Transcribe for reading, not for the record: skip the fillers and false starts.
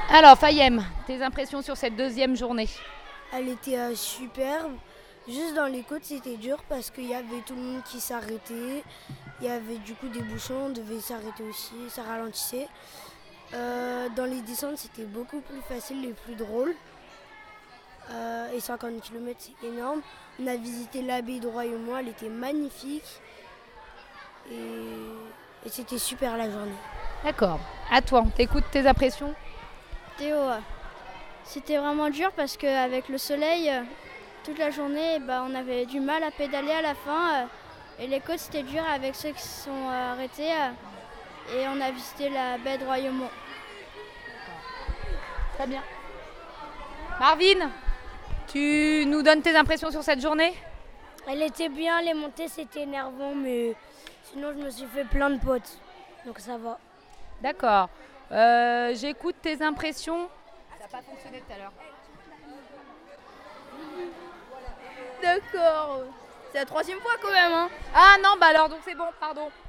Alors, Fayem, tes impressions sur cette deuxième journée? Elle était superbe. Juste dans les côtes, c'était dur parce qu'il y avait tout le monde qui s'arrêtait. Il y avait du coup des bouchons, on devait s'arrêter aussi, ça ralentissait. Dans les descentes, c'était beaucoup plus facile et plus drôle. Et 50 km, c'est énorme. On a visité l'abbaye de Royaumont, elle était magnifique. Et c'était super la journée. D'accord. À toi, t'écoutes tes impressions? Théo, c'était vraiment dur parce qu'avec le soleil, toute la journée, on avait du mal à pédaler à la fin. Et les côtes, c'était dur avec ceux qui se sont arrêtés. Et on a visité la baie de Royaumont. Très bien. Marvin, tu nous donnes tes impressions sur cette journée? Elle était bien, les montées c'était énervant, mais sinon je me suis fait plein de potes. Donc ça va. D'accord. J'écoute tes impressions. Ça n'a pas fonctionné tout à l'heure. D'accord. C'est la troisième fois quand même, hein. Ah non, bah alors donc c'est bon, pardon.